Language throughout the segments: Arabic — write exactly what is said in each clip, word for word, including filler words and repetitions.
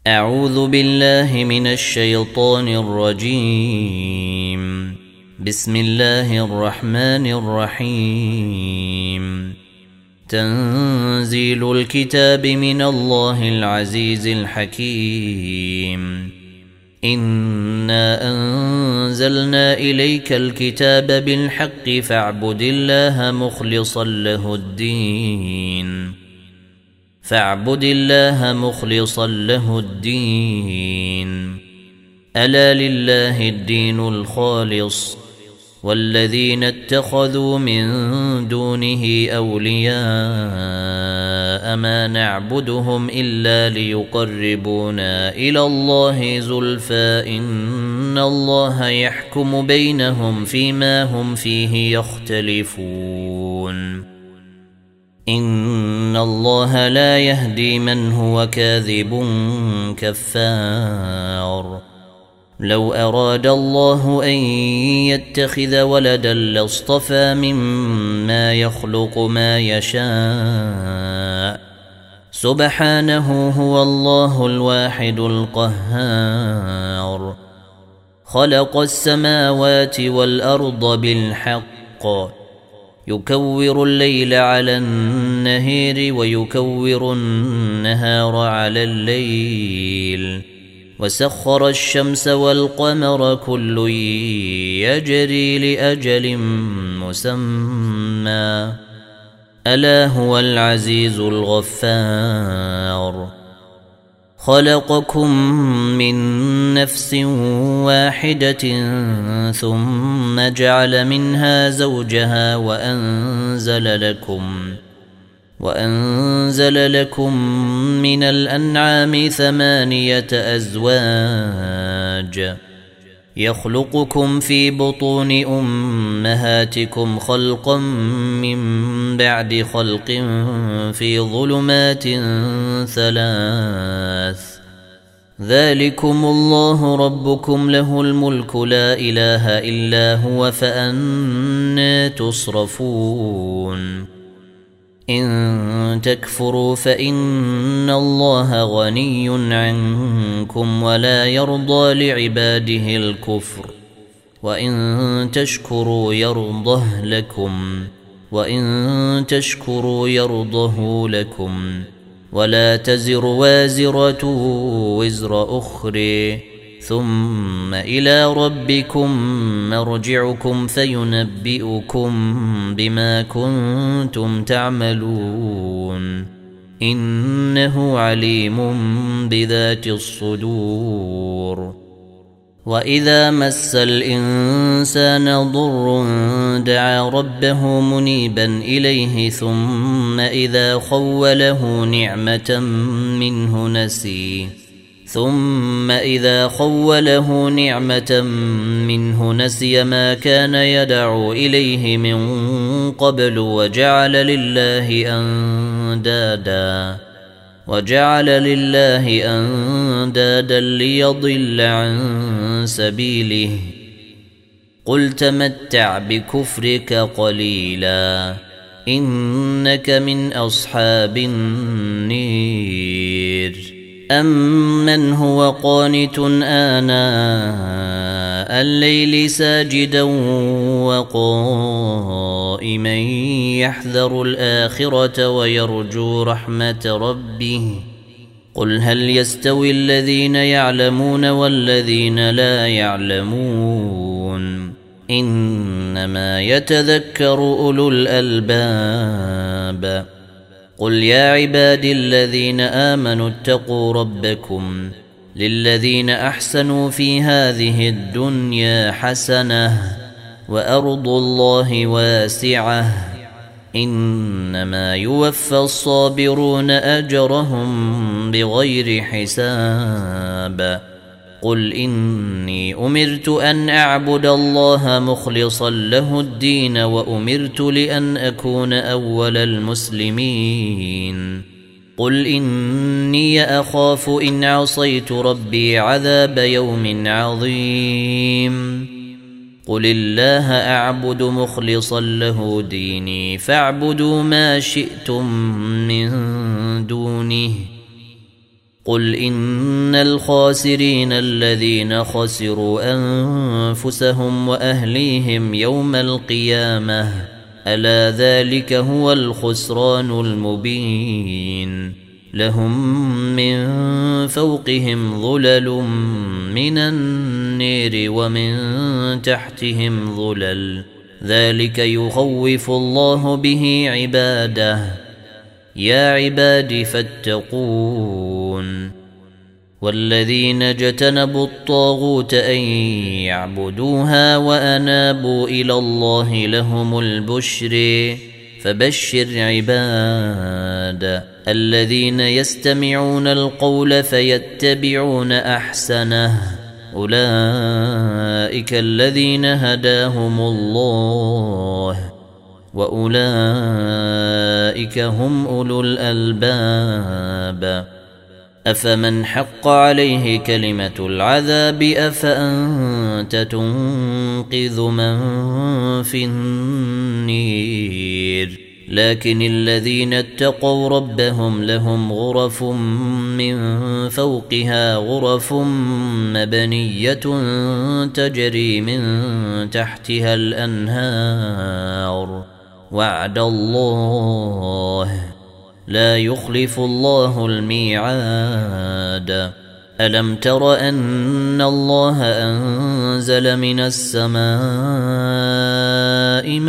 أعوذ بالله من الشيطان الرجيم. بسم الله الرحمن الرحيم. تنزيل الكتاب من الله العزيز الحكيم. إنا أنزلنا إليك الكتاب بالحق فاعبد الله مخلصا له الدين فاعبد الله مخلصا له الدين ألا لله الدين الخالص والذين اتخذوا من دونه أولياء ما نعبدهم إلا ليقربونا إلى الله زلفى إن الله يحكم بينهم فيما هم فيه يختلفون إن الله لا يهدي من هو كاذب كفار. لو أراد الله أن يتخذ ولدا لاصطفى مما يخلق ما يشاء سبحانه هو الله الواحد القهار. خلق السماوات والأرض بالحق يكور الليل على النهار ويكور النهار على الليل وسخر الشمس والقمر كل يجري لأجل مسمى ألا هو العزيز الغفار. خلقكم من نفس واحدة ثم جعل منها زوجها وأنزل لكم وأنزل لكم من الأنعام ثمانية أزواج يخلقكم في بطون أمهاتكم خلقا من بعد خلق في ظلمات ثلاث ذلكم الله ربكم له الملك لا إله إلا هو فأنى تصرفون. إن تكفروا فإن الله غني عنكم ولا يرضى لعباده الكفر وإن تشكروا يرضه لكم وإن تشكروا يرضه لكم ولا تزر وازرة وزر أخرى ثم إلى ربكم مرجعكم فينبئكم بما كنتم تعملون إنه عليم بذات الصدور. وإذا مس الإنسان ضر دعا ربه منيبا إليه ثم إذا خوله نعمة منه نسي ثم إذا خوله نعمة منه نسي ما كان يدعو إليه من قبل وجعل لله أندادا وجعل لله أندادا ليضل عن سبيله قل تمتع بكفرك قليلا إنك من أصحاب النير. أمن هو قانت آناء الليل ساجدا وقائما يحذر الآخرة ويرجو رحمة ربه قل هل يستوي الذين يعلمون والذين لا يعلمون إنما يتذكر أولو الألباب. قل يا عبادي الذين آمنوا اتقوا ربكم للذين أحسنوا في هذه الدنيا حسنة وأرض الله واسعة إنما يوفى الصابرون أجرهم بغير حساب. قل إني أمرت أن أعبد الله مخلصا له الدين وأمرت لأن أكون أول المسلمين. قل إني أخاف إن عصيت ربي عذاب يوم عظيم. قل الله أعبد مخلصا له ديني فاعبدوا ما شئتم من دونه قل إن الخاسرين الذين خسروا أنفسهم وأهليهم يوم القيامة ألا ذلك هو الخسران المبين لهم من فوقهم ظلل من النير ومن تحتهم ظلل ذلك يخوف الله به عباده يا عباد فاتقون والذين اجتنبوا الطاغوت أن يعبدوها وأنابوا إلى الله لهم البشر فبشر عباد الذين يستمعون القول فيتبعون أحسنه أولئك الذين هداهم الله وأولئك هم أولو الألباب أفمن حق عليه كلمة العذاب أفأنت تنقذ من في النير لكن الذين اتقوا ربهم لهم غرف من فوقها غرف مبنية تجري من تحتها الأنهار وعد الله لا يخلف الله الميعاد ألم تر أن الله أنزل من السماء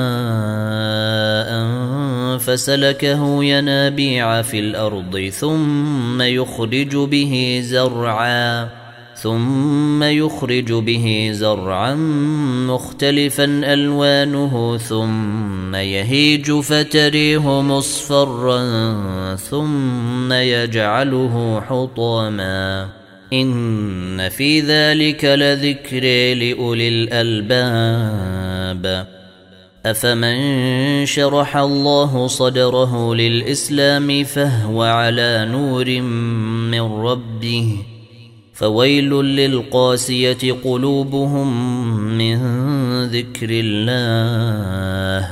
ماء فسلكه ينابيع في الأرض ثم يخرج به زرعا ثم يخرج به زرعا مختلفا ألوانه ثم يهيج فتريه مصفرا ثم يجعله حطاما إن في ذلك لذكر لأولي الألباب أفمن شرح الله صدره للإسلام فهو على نور من ربه فويل للقاسية قلوبهم من ذكر الله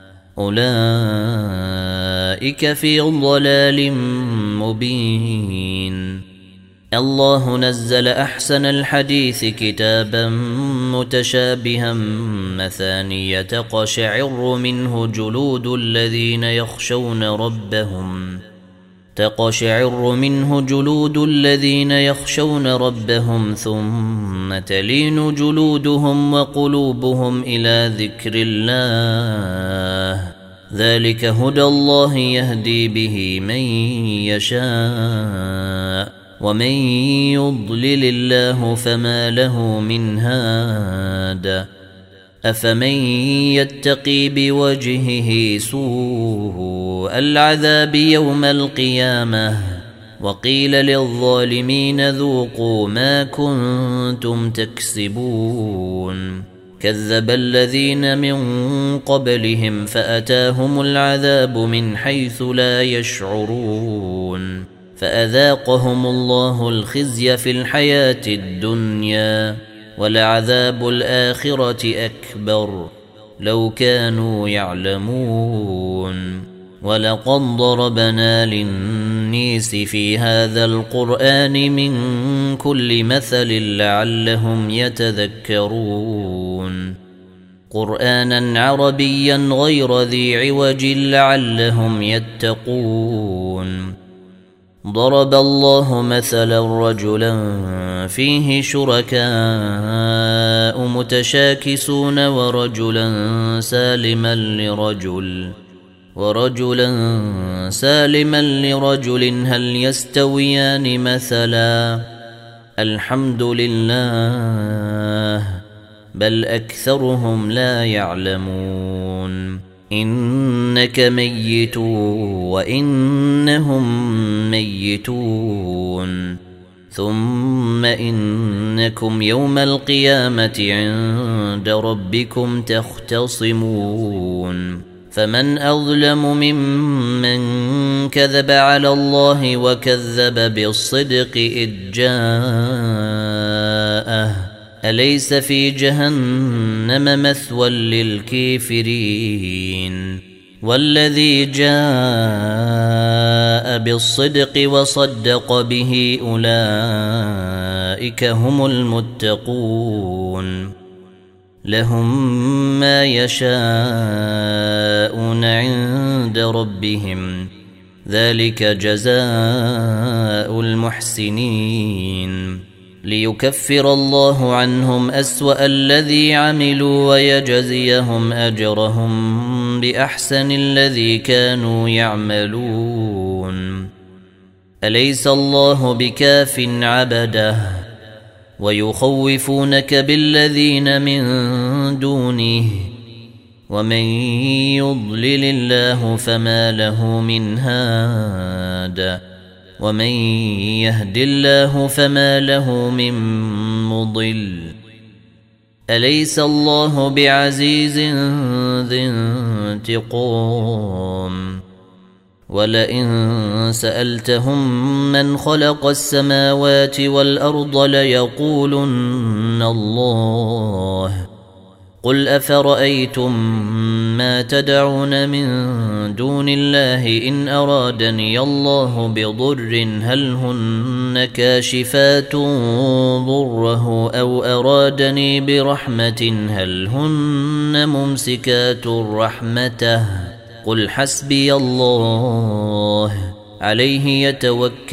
أولئك في ضلال مبين الله نزل أحسن الحديث كتابا متشابها مثانية تقشعر منه جلود الذين يخشون ربهم تقشعر منه جلود الذين يخشون ربهم ثم تلين جلودهم وقلوبهم إلى ذكر الله ذلك هدى الله يهدي به من يشاء ومن يضلل الله فما له من هاد أفمن يتقي بوجهه سوء العذاب يوم القيامة وقيل للظالمين ذوقوا ما كنتم تكسبون كذب الذين من قبلهم فأتاهم العذاب من حيث لا يشعرون فأذاقهم الله الخزي في الحياة الدنيا ولعذاب الآخرة أكبر لو كانوا يعلمون ولقد ضربنا للناس في هذا القرآن من كل مثل لعلهم يتذكرون قرآنا عربيا غير ذي عوج لعلهم يتقون ضرب الله مثلا رجلا فيه شركاء متشاكسون ورجلا سالما لرجل ورجلا سالما لرجل هل يستويان مثلا الحمد لله بل أكثرهم لا يعلمون إنك ميت وإنهم ميتون ثم إنكم يوم القيامة عند ربكم تختصمون فمن أظلم ممن كذب على الله وكذب بالصدق إذ جاءه أليس في جهنم مثوى للكافرين والذي جاء بالصدق وصدق به أولئك هم المتقون لهم ما يشاءون عند ربهم ذلك جزاء المحسنين ليكفر الله عنهم أسوأ الذي عملوا ويجزيهم أجرهم بأحسن الذي كانوا يعملون أليس الله بكاف عبده ويخوفونك بالذين من دونه ومن يضلل الله فما له من هاد ومن يهد الله فما له من مضل أليس الله بعزيز ذي انتقام ولئن سألتهم من خلق السماوات والأرض ليقولن الله قل أفرأيتم ما تدعون من دون الله إن أرادني الله بضر هل هن كاشفات ضره أو أرادني برحمة هل هن ممسكات رحمته قل حسبي الله عليه يتوكل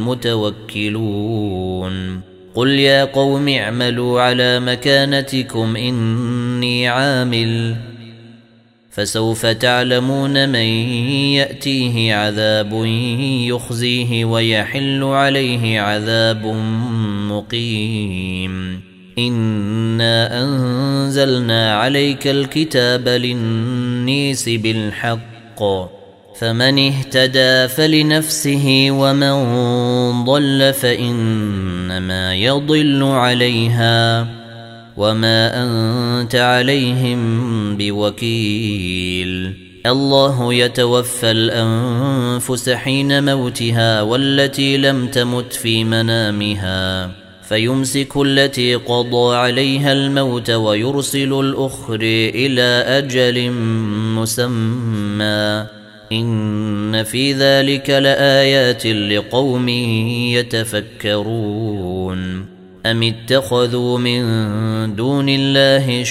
المتوكلون قل يا قوم اعملوا على مكانتكم إني عامل فسوف تعلمون من يأتيه عذاب يخزيه ويحل عليه عذاب مقيم إنا أنزلنا عليك الكتاب للنيس بالحق فمن اهتدى فلنفسه ومن ضل فإنما يضل عليها وما أنت عليهم بوكيل الله يتوفى الأنفس حين موتها والتي لم تمت في منامها فيمسك التي قضى عليها الموت ويرسل الأخر إلى أجل مسمى إن في ذلك لآيات لقوم يتفكرون أم اتخذوا من دون الله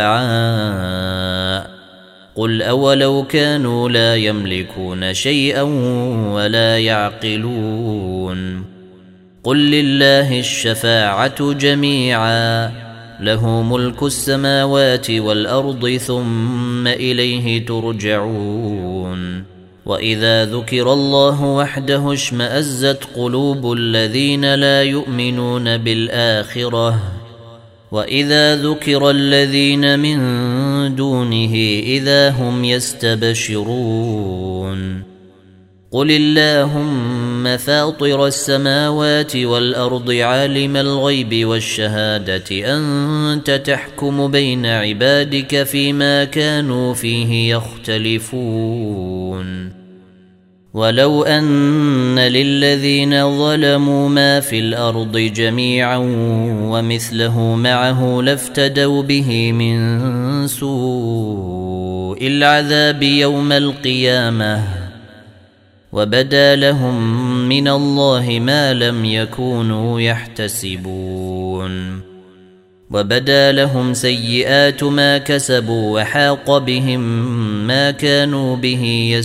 شفعاء قل أولو كانوا لا يملكون شيئا ولا يعقلون قل لله الشفاعة جميعا له ملك السماوات والأرض ثم إليه ترجعون وإذا ذكر الله وحده اشمأزت قلوب الذين لا يؤمنون بالآخرة وإذا ذكر الذين من دونه إذا هم يستبشرون قل اللهم فاطر السماوات والأرض عالم الغيب والشهادة أنت تحكم بين عبادك فيما كانوا فيه يختلفون ولو أن للذين ظلموا ما في الأرض جميعا ومثله معه لافتدوا به من سوء العذاب يوم القيامة وبدا لهم من الله ما لم يكونوا يحتسبون وبدا لهم سيئات ما كسبوا وحاق بهم ما كانوا به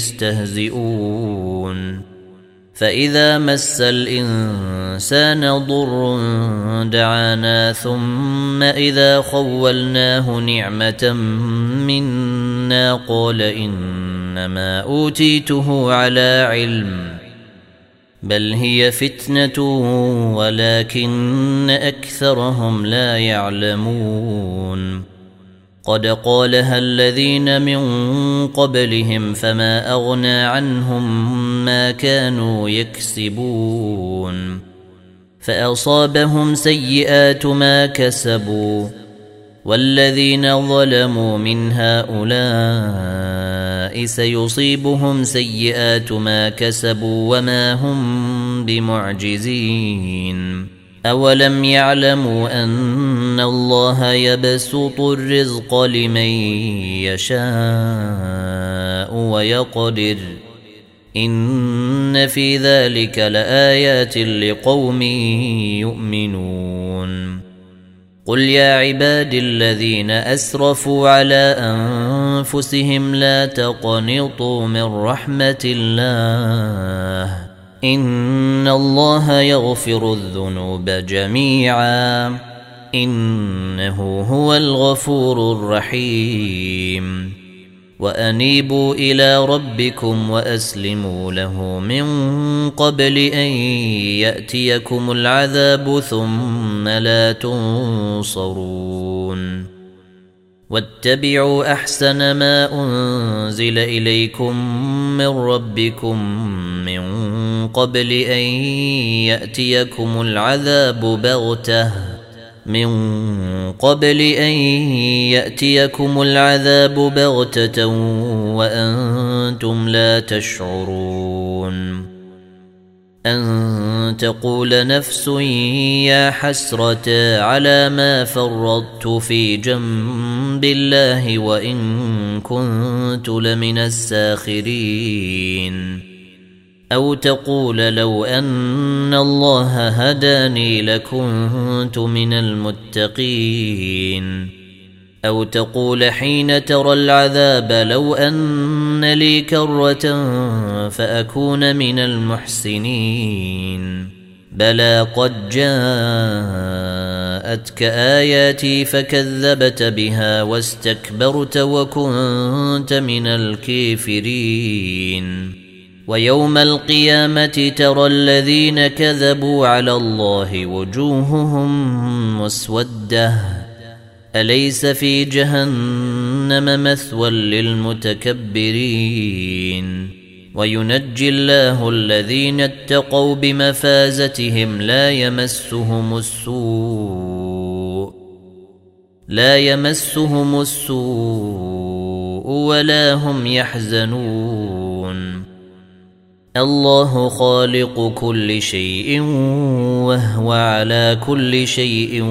يستهزئون فإذا مس الإنسان ضر دعانا ثم إذا خولناه نعمة منا قال إنما أوتيته على علم بل هي فتنة ولكن أكثرهم لا يعلمون قد قالها الذين من قبلهم فما أغنى عنهم ما كانوا يكسبون فأصابهم سيئات ما كسبوا والذين ظلموا من هؤلاء سيصيبهم سيئات ما كسبوا وما هم بمعجزين أولم يعلموا أن الله يبسط الرزق لمن يشاء ويقدر إن في ذلك لآيات لقوم يؤمنون قل يا عبادي الذين أسرفوا على أنفسهم لا تقنطوا من رحمة الله إن الله يغفر الذنوب جميعا إنه هو الغفور الرحيم وأنيبوا إلى ربكم وأسلموا له من قبل أن يأتيكم العذاب ثم لا تنصرون واتبعوا أحسن ما أنزل إليكم من ربكم من قبل أن يأتيكم العذاب بغتة من قبل أن يأتيكم العذاب بغتة وأنتم لا تشعرون أن تقول نفس يا حسرة على ما فرطت في جنب الله وإن كنت لمن الساخرين أو تقول لو أن الله هداني لكنت من المتقين أو تقول حين ترى العذاب لو أن لي كرة فأكون من المحسنين بلى قد جاءتك آياتي فكذبت بها واستكبرت وكنت من الكافرين ويوم القيامة ترى الذين كذبوا على الله وجوههم مسودة أليس في جهنم مثوى للمتكبرين وينجي الله الذين اتقوا بمفازتهم لا يمسهم السوء لا يمسهم السوء ولا هم يحزنون الله خالق كل شيء وهو على كل شيء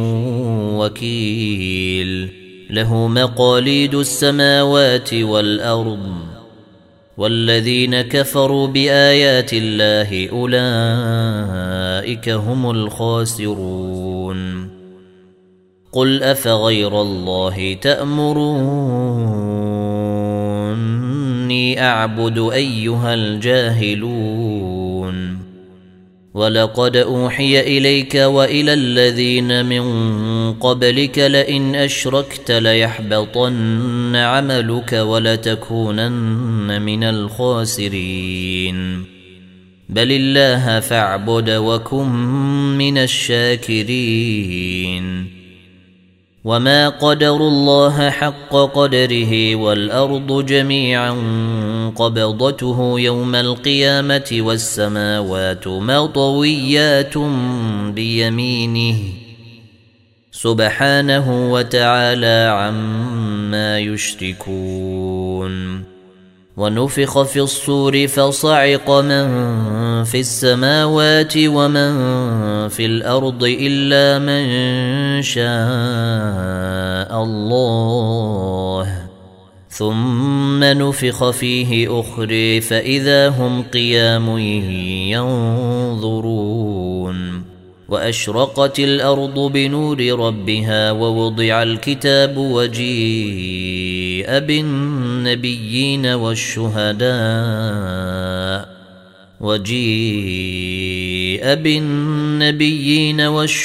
وكيل له مقاليد السماوات والأرض والذين كفروا بآيات الله أولئك هم الخاسرون قل أفغير الله تأمروني أعبد أيها الجاهلون ولقد أوحي إليك وإلى الذين من قبلك لئن أشركت ليحبطن عملك ولتكونن من الخاسرين بل الله فاعبد وكن من الشاكرين وما قدروا الله حق قدره والأرض جميعا قبضته يوم القيامة والسماوات مطويات بيمينه سبحانه وتعالى عما يشركون ونفخ في الصور فصعق من في السماوات ومن في الأرض إلا من شاء الله ثم نفخ فيه أخرى فإذا هم قيام ينظرون وأشرقت الأرض بنور ربها ووضع الكتاب وجيء بالنبيين والشهداء وجيء بالنبيين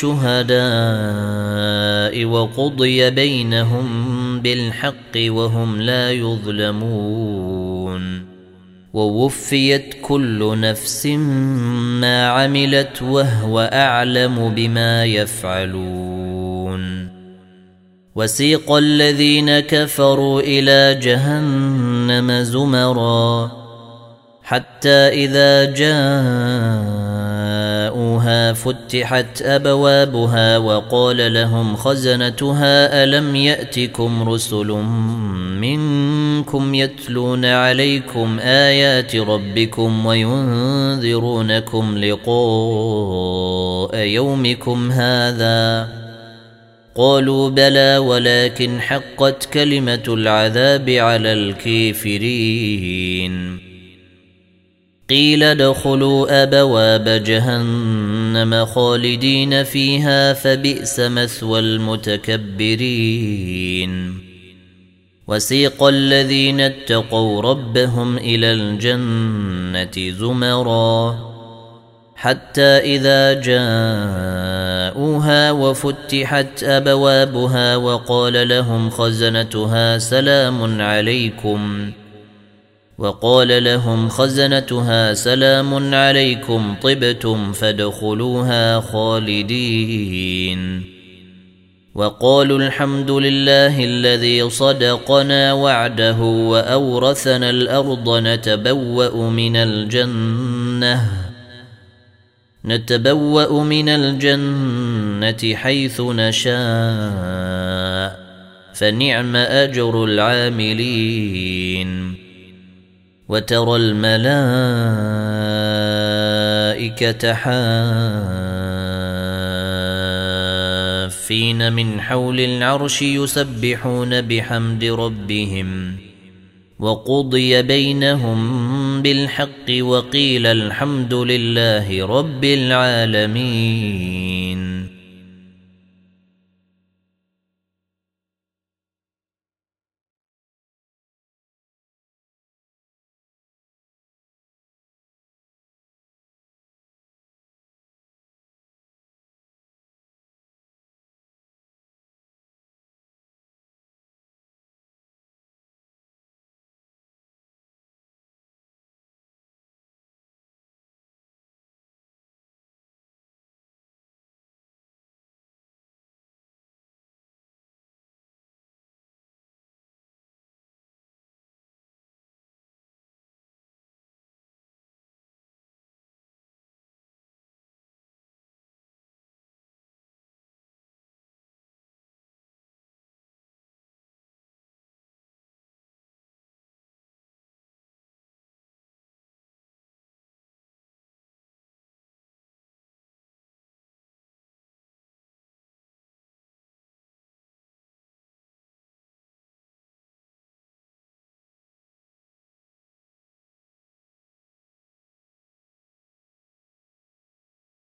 والشهداء وقضي بينهم بالحق وهم لا يظلمون ووفيت كل نفس ما عملت وهو أعلم بما يفعلون وسيق الذين كفروا إلى جهنم زمرا حتى إذا جاءوها فتحت أبوابها وقال لهم خزنتها ألم يأتكم رسل منكم يتلون عليكم آيات ربكم وينذرونكم لقاء يومكم هذا؟ قالوا بلى ولكن حقت كلمة العذاب على الكافرين. قيل ادخلوا أبواب جهنم خالدين فيها فبئس مثوى المتكبرين. وسيق الذين اتقوا ربهم إلى الجنة زمرا حتى إذا جاءوها وفتحت أبوابها وقال لهم خزنتها سلام عليكم وقال لهم خزنتها سلام عليكم طبتم فادخلوها خالدين. وقالوا الحمد لله الذي صدقنا وعده وأورثنا الأرض نتبوأ من الجنة نتبوأ من الجنة حيث نشاء فنعم أجر العاملين. وترى الملائكة حافين من حول العرش يسبحون بحمد ربهم وقضي بينهم بالحق وقيل الحمد لله رب العالمين.